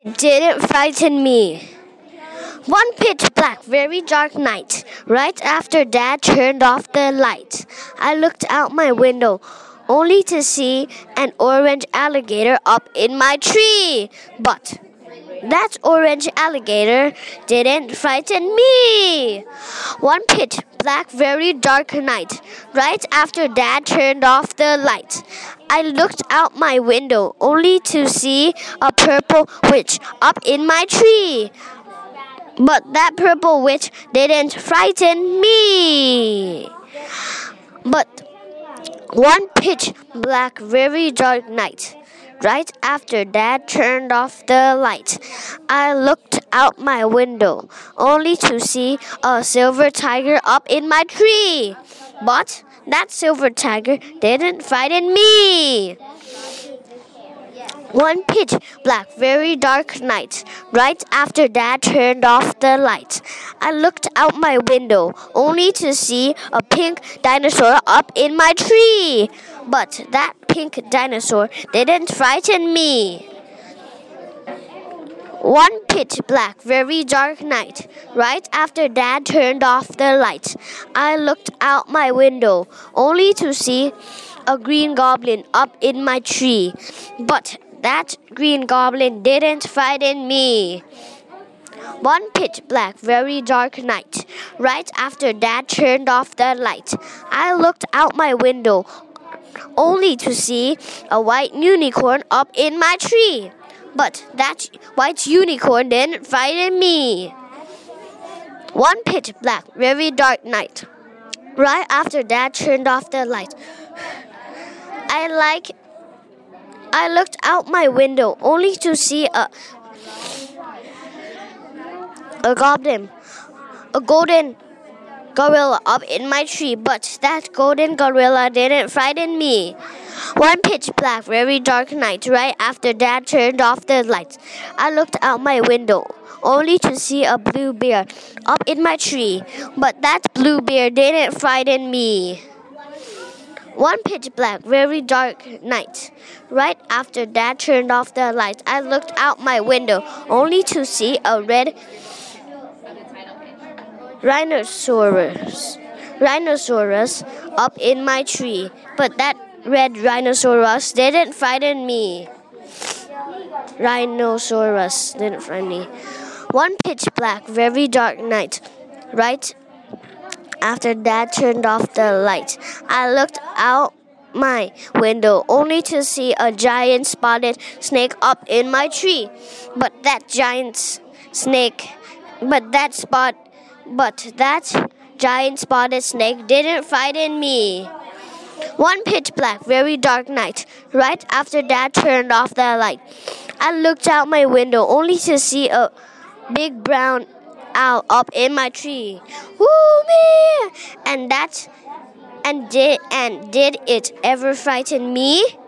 didn't frighten me. One pitch black, very dark night, right after Dad turned off the light. I looked out my window, only to see an orange alligator up in my tree. But that orange alligator didn't frighten me. One pitch black, very dark night, right after Dad turned off the light. I looked out my window, only to see a purple witch up in my tree. But that purple witch didn't frighten me. But one pitch black, very dark night, right after Dad turned off the light, I looked out my window, only to see a silver tiger up in my tree. But that silver tiger didn't frighten me. One pitch black, very dark night, right after Dad turned off the light. I looked out my window, only to see a pink dinosaur up in my tree. But that pink dinosaur didn't frighten me. One pitch black, very dark night, right after Dad turned off the light. I looked out my window, only to see a green goblin up in my tree. But that green goblin didn't frighten me. One pitch black, very dark night, right after Dad turned off the light. I looked out my window, only to see a white unicorn up in my tree. But that white unicorn didn't frighten me. One pitch black, very dark night, right after Dad turned off the light. I looked out my window, only to see a golden gorilla up in my tree, but that golden gorilla didn't frighten me. One pitch black, very dark night, right after Dad turned off the lights. I looked out my window, only to see a blue bear up in my tree, but that blue bear didn't frighten me. One pitch black, very dark night, right after Dad turned off the lights. I looked out my window, only to see a red rhinoceros up in my tree, but that red rhinoceros didn't frighten me. One pitch black, very dark night, right after Dad turned off the light. I looked out my window, only to see a giant spotted snake up in my tree. But that giant spotted snake didn't frighten me. One pitch black, very dark night, right after Dad turned off the light. I looked out my window, only to see a big brown owl up in my tree. Woo me! And did it ever frighten me?